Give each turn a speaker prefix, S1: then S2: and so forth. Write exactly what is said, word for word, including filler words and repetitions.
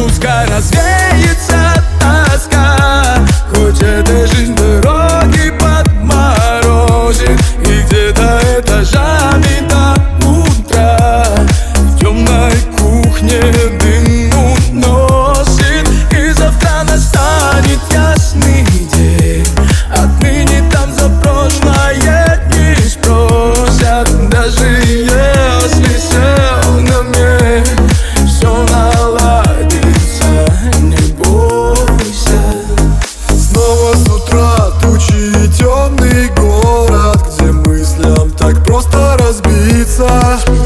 S1: пускай развеется тоска. Хоть эта жизнь дороги подморозит, и где-то этажами до утра в темной кухне дым уносит. И завтра настанет ясный день, отныне там за прошлое не спросят. Даже если все на мне, все наладится, не бойся.
S2: Снова с утра тучи и темный город, где мыслям так просто разбиться.